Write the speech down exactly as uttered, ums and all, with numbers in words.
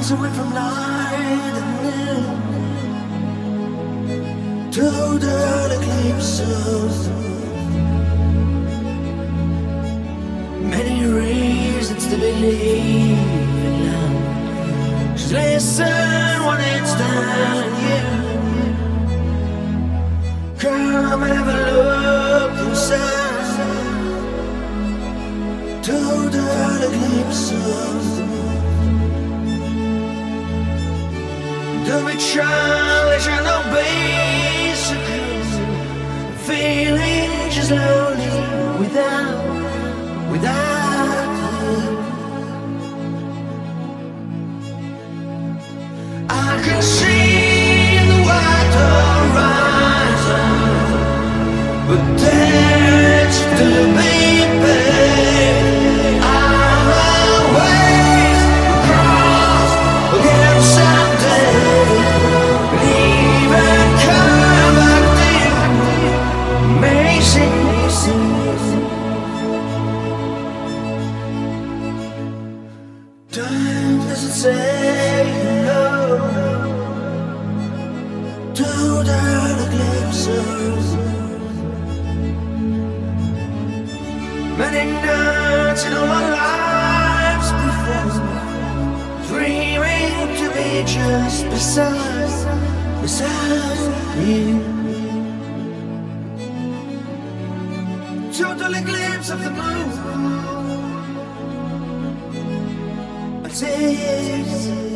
miles away from light and noon. Total eclipse of many reasons to believe in love. Just listen when it's telling you. Come and have a look inside. Total eclipse of. Don't be childish and no basic. Feeling just lonely without, without you. I can see the white horizon, but there's still a baby. Time doesn't say no to the eclipses. Many nights in our lives before, dreaming to be just beside, beside you. Total eclipse of the moon. It is